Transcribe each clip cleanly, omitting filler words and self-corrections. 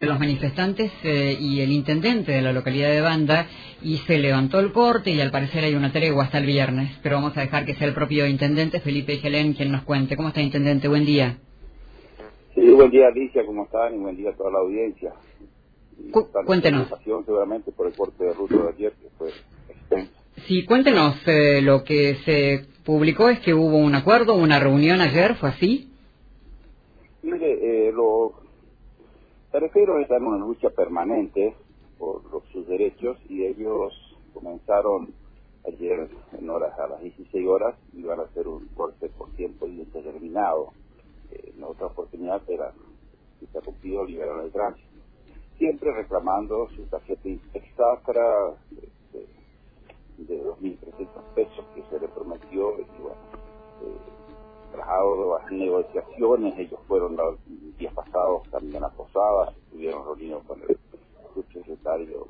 los manifestantes y el intendente de la localidad de Banda, y se levantó el corte y al parecer hay una tregua hasta el viernes, pero vamos a dejar que sea el propio intendente Felipe Gelén quien nos cuente. ¿Cómo está, intendente? Buen día. Sí, buen día, Alicia, ¿cómo están? Y buen día a toda la audiencia. Cuéntenos. Preocupación seguramente por el corte de ruta de ayer, que fue extenso. Sí, cuéntenos, lo que se publicó es que hubo un acuerdo, una reunión ayer, ¿fue así? Mire, los tareferos están en una lucha permanente por sus derechos y ellos comenzaron ayer a las 16 horas y van a hacer un corte por tiempo indeterminado. En otra oportunidad era interrumpido, liberaron el tránsito. Siempre reclamando su tarjeta extra de 2.300 pesos que se le prometió y bueno, tras las negociaciones, ellos fueron los días pasados también a Posadas, estuvieron reunidos con el subsecretario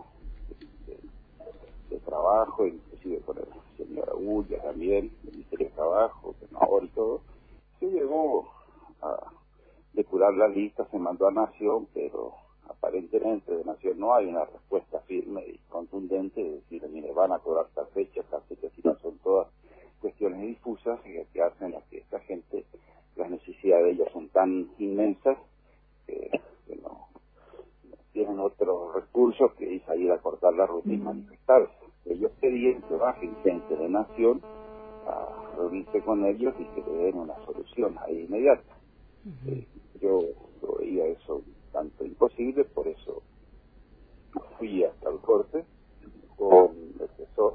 de Trabajo, inclusive con el señor Agulla también, del Ministerio de Trabajo, senador y todo. Se llegó a depurar la lista, se mandó a Nación, pero aparentemente de Nación no hay una respuesta firme y contundente de decir, mire, van a cobrar tal fecha, si no son todas cuestiones difusas que hacen a que esta gente, las necesidades de ellas son tan inmensas que no tienen otros recursos que salir a cortar la ruta y manifestarse. Ellos querían que bajen gente de Nación a reunirse con ellos y que le den una solución ahí inmediata. Yo lo veía eso tanto imposible, por eso fui hasta el corte con el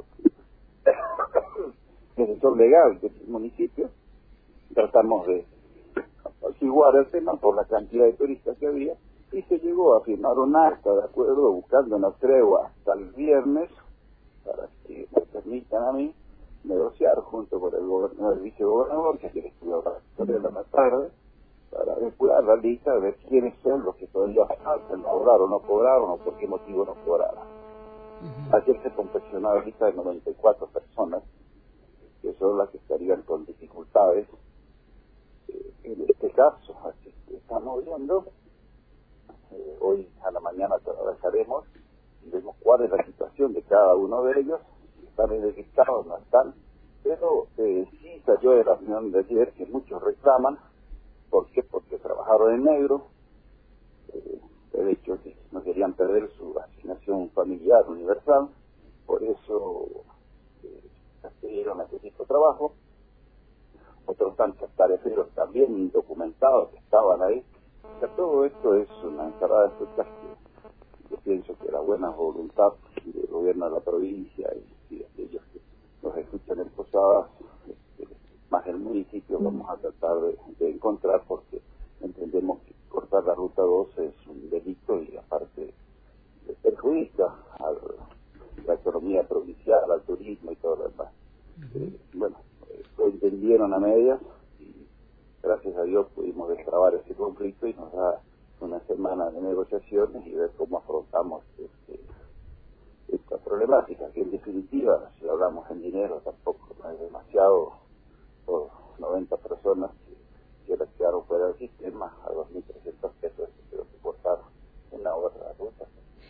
asesor legal del municipio. Tratamos de apaciguar el tema por la cantidad de turistas que había y se llegó a firmar un acta de acuerdo buscando una tregua hasta el viernes para que me permitan a mí negociar junto con el vicegobernador, que ayer estuvo a la tarde, para depurar la lista, de ver quiénes son los que todavía faltan, cobraron o no cobraron, o por qué motivo no cobraron. Ayer se confeccionó la lista de 94 personas, que son las que estarían con dificultades en este caso. Así que estamos viendo, hoy a la mañana trabajaremos y vemos cuál es la situación de cada uno de ellos, si están en el estado o no están, pero sí salió de la reunión de ayer que muchos reclaman. ¿Por qué? Porque trabajaron en negro, de hecho no querían perder su asignación familiar universal, por eso accedieron a este tipo de trabajo. Otros tantos tareferos también indocumentados que estaban ahí. O sea, todo esto es una ensalada de frutas que yo pienso que la buena voluntad del gobierno de la provincia y de aquellos que nos escuchan en Posadas, más el municipio, vamos a tratar de encontrar, porque entendemos que cortar la ruta 2 es un delito y aparte perjudica a la economía provincial, al turismo y todo lo demás. Bueno, lo entendieron a medias y gracias a Dios pudimos destrabar ese conflicto y nos da una semana de negociaciones y ver cómo afrontamos esta problemática, que en definitiva, si hablamos en dinero, tampoco no es demasiado. Por 90 personas que las quedaron fuera del sistema a 2.300 pesos que creo que cortaron una hora de la ruta.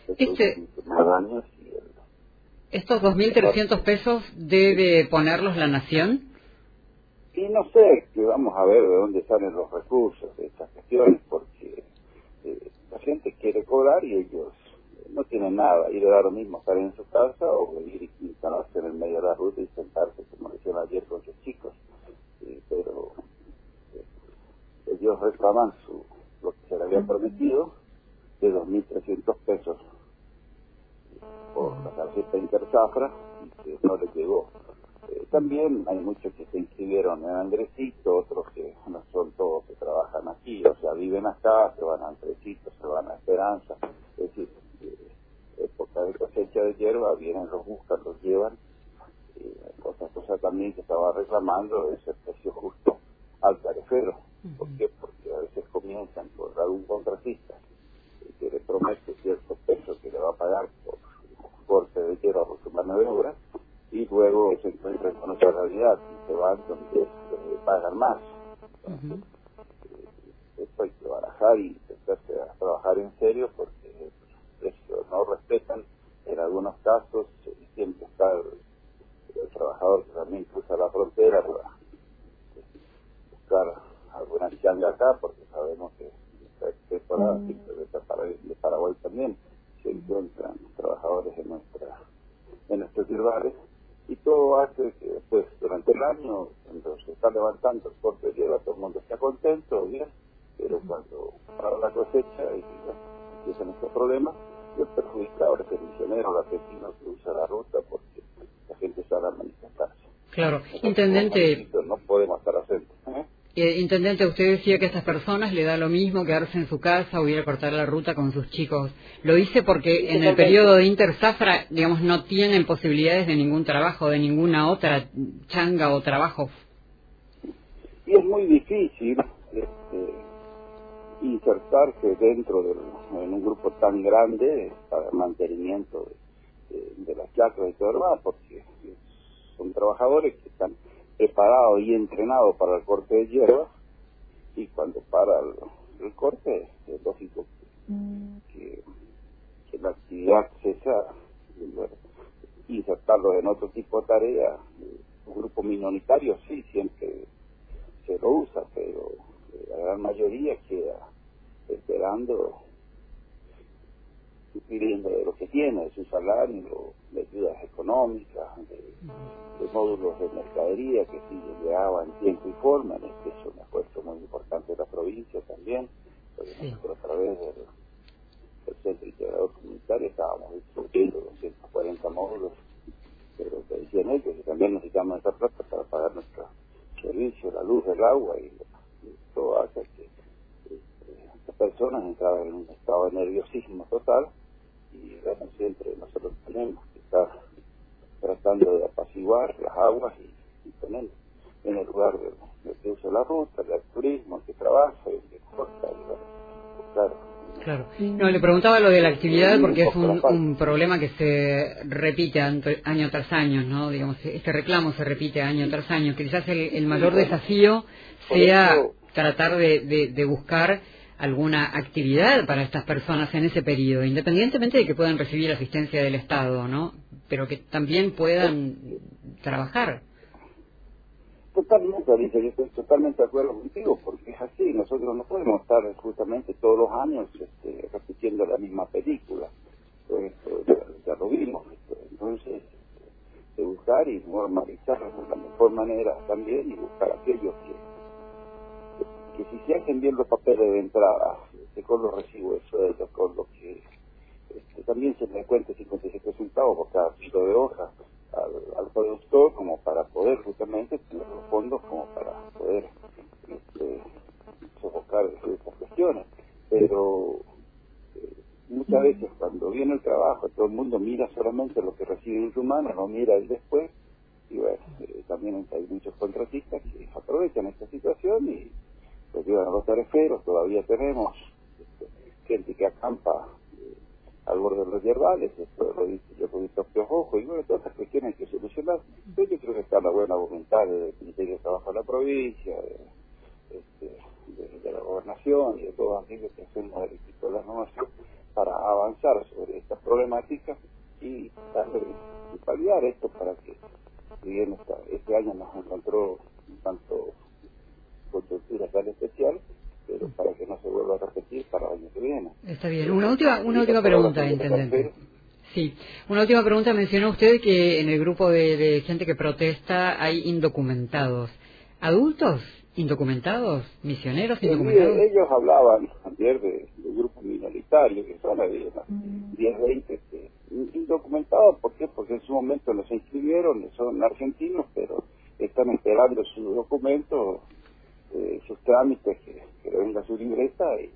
¿Estos 2.300 pesos debe ponerlos la Nación? Y no sé, que vamos a ver de dónde salen los recursos de estas cuestiones, porque la gente quiere cobrar y ellos no tienen nada, y le da lo mismo estar en su casa o venir y instalarse en el medio de la ruta y sentarse, como decían ayer con sus chicos. Pero ellos reclaman lo que se le había prometido de 2.300 pesos por la tarjeta Interzafra y que no les llegó. También hay muchos que se inscribieron en Andresito, otros que no son todos que trabajan aquí, o sea, viven acá, se van a Andresito, se van a Esperanza, es decir, época de cosecha de hierba, vienen, los buscan, los llevan. Otra cosa también que estaba reclamando es el precio justo al tarefero. ¿Por qué? Porque a veces comienzan por algún contratista que le promete ciertos pesos que le va a pagar por corte de hierba por su mano de obra y luego se encuentran con otra realidad y se van donde pagan más. Entonces, esto hay que barajar y empezarse a trabajar en serio porque de Paraguay también se encuentran trabajadores en nuestros rivales, y todo hace que después, durante el año, cuando se está levantando el corte de hierba, todo el mundo está contento, bien, pero cuando para la cosecha y empiezan estos problemas, el perjudicador es el misionero, el argentino que usa la ruta, porque la gente sale a manifestarse. Claro. Nosotros, Intendente, no podemos estar atentos. Intendente, usted decía que a estas personas le da lo mismo quedarse en su casa o ir a cortar la ruta con sus chicos. Lo hice porque en el periodo de interzafra, digamos, no tienen posibilidades de ningún trabajo, de ninguna otra changa o trabajo. Y es muy difícil insertarse en un grupo tan grande para el mantenimiento de las chacras y todo lo demás, porque son trabajadores que están preparados y entrenados para el corte de hierba, y cuando para el corte es lógico que la actividad cesa. Insertarlos en otro tipo de tareas, un grupo minoritario sí, siempre se lo usa, pero la gran mayoría queda esperando, viviendo de lo que tiene, de su salario, de ayudas económicas, de módulos de mercadería que sí llegaban en tiempo y forma. Este es un esfuerzo muy importante de la provincia también, porque nosotros a través del Centro Integrador Comunitario estábamos distribuyendo 240 módulos, pero que decían ellos que también necesitamos esa plata para pagar nuestro servicio, la luz, el agua, y todo hace que estas personas entraban en un estado de nerviosismo total, y bueno, siempre nosotros tenemos que estar tratando de apaciguar las aguas y poner en el lugar del que usa la ruta, del turismo, el que trabaja, el que corta, y bueno, buscar. Claro. No, le preguntaba lo de la actividad porque es un problema que se repite año tras año, ¿no? Digamos, este reclamo se repite año tras año. Quizás el mayor desafío sea tratar de buscar alguna actividad para estas personas en ese periodo, independientemente de que puedan recibir asistencia del Estado, ¿no? Pero que también puedan trabajar. Totalmente, Alicia, yo estoy totalmente de acuerdo contigo, porque es así. Nosotros no podemos estar justamente todos los años repitiendo la misma película. Pues, ya lo vimos. Entonces, de buscar y normalizarlo de la mejor manera también, y buscar aquellos que si se hacen bien los papeles de entrada, con los recibos de sueldo, con lo que también se le cuente 57 centavos por cada kilo de hoja al productor, como para poder justamente tener los fondos como para poder sofocar estas cuestiones. Pero muchas veces cuando viene el trabajo, todo el mundo mira solamente lo que recibe en su mano, no mira el después, y bueno, también hay muchos contratistas que aprovechan esta situación y pues llevan a los tareferos. Todavía tenemos gente que acampa al borde de los yerbales, esto lo dice yo con mis propios ojos, y bueno, todas estas cuestiones hay que solucionar. Pero yo creo que está la buena voluntad del Ministerio de Trabajo de la provincia, de la gobernación y de todos aquellos que hacemos del equipo de la renovación para avanzar sobre estas problemáticas y paliar esto para que, si bien este año nos encontró un tanto coyuntura tan especial, pero para que no se vuelva a repetir para el año que viene. Está bien. Una última pregunta, intendente. Sí, una última pregunta. Mencionó usted que en el grupo de gente que protesta hay indocumentados. ¿Adultos indocumentados? ¿Misioneros indocumentados? Ellos hablaban ayer de grupos minoritarios, que son 10, 20 indocumentados. ¿Por qué? Porque en su momento los inscribieron, son argentinos, pero están esperando sus documentos, sus trámites, que venga su libreta, y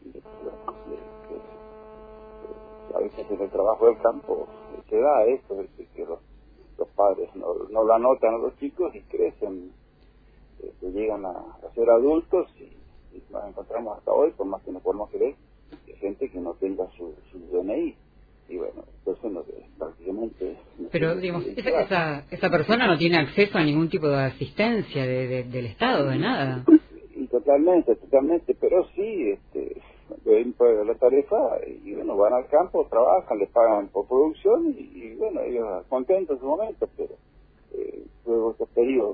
a veces en el trabajo del campo se da esto, que los padres no lo anotan a los chicos y crecen, que llegan a ser adultos, y nos encontramos hasta hoy, por más que no podemos creer, que gente que no tenga su DNI. Y bueno, entonces prácticamente... Pero, digamos, esa persona no tiene acceso a ningún tipo de asistencia del Estado, de nada. Y totalmente, pero sí, ven por la tarifa, y bueno, van al campo, trabajan, les pagan por producción, y bueno, ellos contentos en su momento, pero luego de estos periodos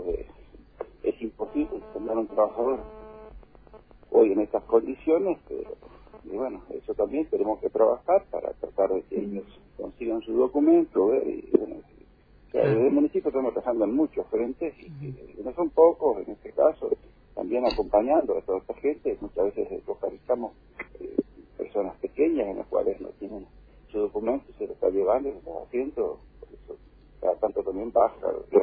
es imposible tener un trabajador hoy en estas condiciones, pero Y bueno, eso también tenemos que trabajar para tratar de que ellos consigan su documento, ver, y bueno, o sea, desde el municipio estamos trabajando en muchos frentes, y no son pocos en este caso, también acompañando a toda esta gente. Muchas veces localizamos personas pequeñas en las cuales no tienen su documento, se lo está llevando, se lo está haciendo, por eso cada tanto también baja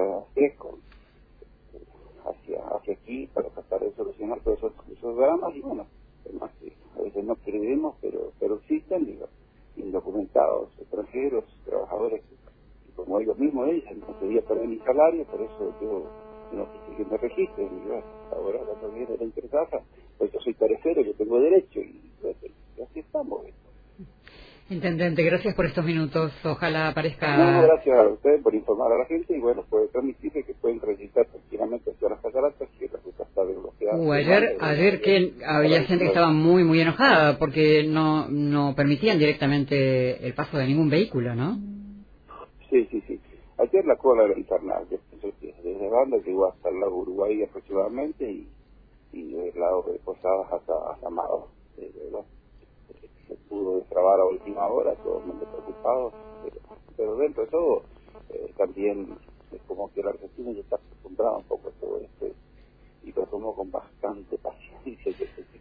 hacia aquí para tratar de solucionar todos esos dramas. Y bueno, además, a veces no creemos, pero existen, digo, indocumentados extranjeros, trabajadores que como ellos mismos dicen, no podía perder mi salario, por eso yo no quise que me registren. Y bueno, ahora cuando viene la intertasa, pues yo soy tarefero, yo tengo derecho, y así estamos. Intendente, gracias por estos minutos. Ojalá aparezca... No, gracias a usted por informar a la gente, y bueno, puede transmitirle que pueden transitar tranquilamente hacia las cataratas, que la ruta está desbloqueada. Ayer que había gente que estaba muy, muy enojada porque no permitían directamente el paso de ningún vehículo, ¿no? Sí. Ayer la cola era infernal. Yo pienso que desde Banda llegó hasta el lago Uruguay aproximadamente, y del lado de Posadas hasta Amado. Se pudo destrabar a última hora, todo el mundo preocupado, pero dentro de todo también es como que la Argentina ya está acostumbrada un poco a todo esto, y lo tomó con bastante paciencia.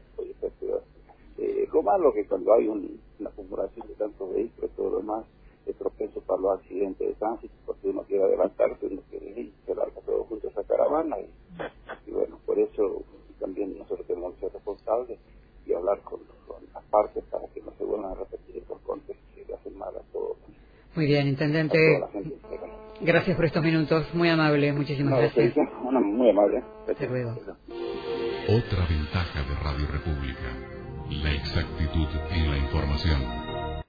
Lo malo es que cuando hay una acumulación de tantos vehículos, todo lo demás es propenso para los accidentes de tránsito, porque uno quiere adelantarse, uno quiere ir, se larga todo junto a esa caravana, y bueno, por eso también nosotros tenemos que ser responsables y hablar con las partes para que no se vuelvan a repetir estos contes que le hacen mal a todos. Muy bien, intendente. Gracias por estos minutos, muy amable, muchísimas gracias. Muy amable. Hasta luego. Otra ventaja de Radio República, la exactitud en la información.